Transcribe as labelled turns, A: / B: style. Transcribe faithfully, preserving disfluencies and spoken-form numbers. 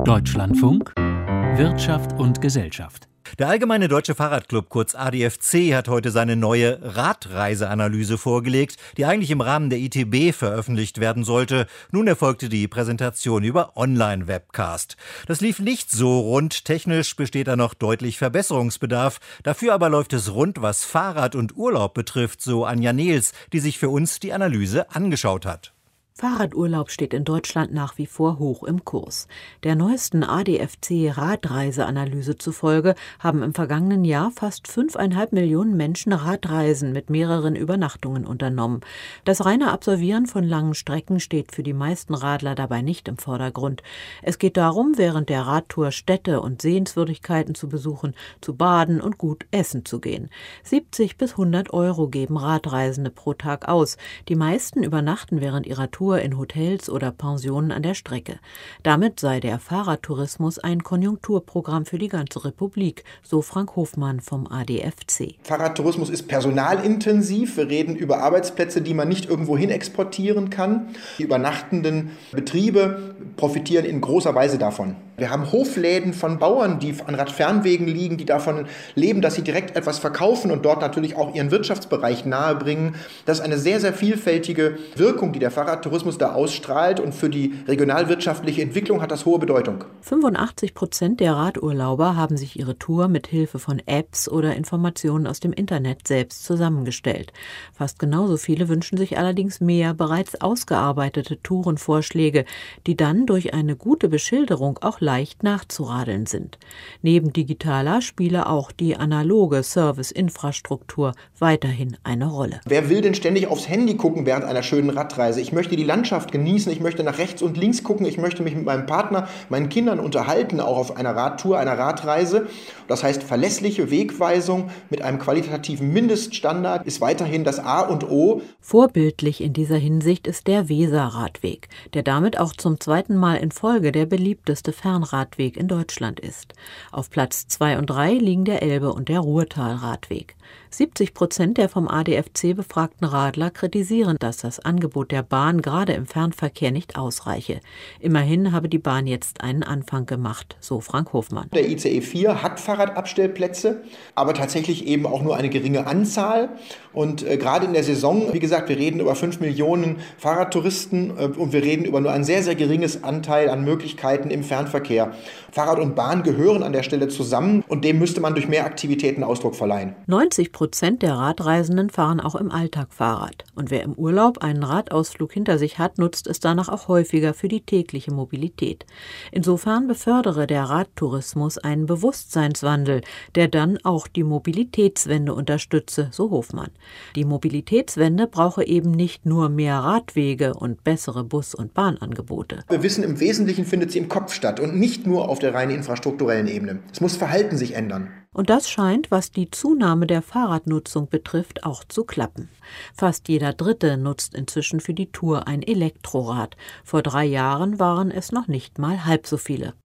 A: Deutschlandfunk Wirtschaft und Gesellschaft.
B: Der Allgemeine Deutsche Fahrradclub, kurz A D F C, hat heute seine neue Radreiseanalyse vorgelegt, die eigentlich im Rahmen der I T B veröffentlicht werden sollte. Nun erfolgte die Präsentation über Online-Webcast. Das lief nicht so rund. Technisch besteht da noch deutlich Verbesserungsbedarf. Dafür aber läuft es rund, was Fahrrad und Urlaub betrifft, so Anja Nehls, die sich für uns die Analyse angeschaut hat.
C: Fahrradurlaub steht in Deutschland nach wie vor hoch im Kurs. Der neuesten A D F C-Radreiseanalyse zufolge haben im vergangenen Jahr fast fünfeinhalb Millionen Menschen Radreisen mit mehreren Übernachtungen unternommen. Das reine Absolvieren von langen Strecken steht für die meisten Radler dabei nicht im Vordergrund. Es geht darum, während der Radtour Städte und Sehenswürdigkeiten zu besuchen, zu baden und gut essen zu gehen. siebzig bis hundert Euro geben Radreisende pro Tag aus. Die meisten übernachten während ihrer Tour in Hotels oder Pensionen an der Strecke. Damit sei der Fahrradtourismus ein Konjunkturprogramm für die ganze Republik, so Frank Hofmann vom A D F C.
D: Fahrradtourismus ist personalintensiv. Wir reden über Arbeitsplätze, die man nicht irgendwo hin exportieren kann. Die übernachtenden Betriebe profitieren in großer Weise davon. Wir haben Hofläden von Bauern, die an Radfernwegen liegen, die davon leben, dass sie direkt etwas verkaufen und dort natürlich auch ihren Wirtschaftsbereich nahebringen. Das ist eine sehr, sehr vielfältige Wirkung, die der Fahrradtourismus da ausstrahlt, und für die regionalwirtschaftliche Entwicklung hat das hohe Bedeutung.
C: fünfundachtzig Prozent der Radurlauber haben sich ihre Tour mit Hilfe von Apps oder Informationen aus dem Internet selbst zusammengestellt. Fast genauso viele wünschen sich allerdings mehr bereits ausgearbeitete Tourenvorschläge, die dann durch eine gute Beschilderung auch leicht nachzuradeln sind. Neben digitaler spiele auch die analoge Serviceinfrastruktur weiterhin eine Rolle.
D: Wer will denn ständig aufs Handy gucken während einer schönen Radreise? Ich möchte die Landschaft genießen, ich möchte nach rechts und links gucken, ich möchte mich mit meinem Partner, meinen Kindern unterhalten, auch auf einer Radtour, einer Radreise. Das heißt, verlässliche Wegweisung mit einem qualitativen Mindeststandard ist weiterhin das A und O.
C: Vorbildlich in dieser Hinsicht ist der Weserradweg, der damit auch zum zweiten Mal in Folge der beliebteste Fernradweg in Deutschland ist. Auf Platz zwei und drei liegen der Elbe- und der Ruhrtalradweg. siebzig Prozent der vom A D F C befragten Radler kritisieren, dass das Angebot der Bahn gerade im Fernverkehr nicht ausreiche. Immerhin habe die Bahn jetzt einen Anfang gemacht, so Frank Hofmann.
D: Der I C E vier hat Fahrradabstellplätze, aber tatsächlich eben auch nur eine geringe Anzahl. Und äh, gerade in der Saison, wie gesagt, wir reden über fünf Millionen Fahrradtouristen äh, und wir reden über nur ein sehr, sehr geringes Anteil an Möglichkeiten im Fernverkehr. Fahrrad und Bahn gehören an der Stelle zusammen und dem müsste man durch mehr Aktivitäten Ausdruck verleihen.
C: neunzig Prozent der Radreisenden fahren auch im Alltag Fahrrad. Und wer im Urlaub einen Radausflug hinter sich hat, nutzt es danach auch häufiger für die tägliche Mobilität. Insofern befördere der Radtourismus einen Bewusstseinswandel, der dann auch die Mobilitätswende unterstütze, so Hofmann. Die Mobilitätswende brauche eben nicht nur mehr Radwege und bessere Bus- und Bahnangebote.
D: Wir wissen, im Wesentlichen findet sie im Kopf statt und nicht nur auf der rein infrastrukturellen Ebene. Es muss Verhalten sich ändern.
C: Und das scheint, was die Zunahme der Fahrradnutzung betrifft, auch zu klappen. Fast jeder Dritte nutzt inzwischen für die Tour ein Elektrorad. Vor drei Jahren waren es noch nicht mal halb so viele.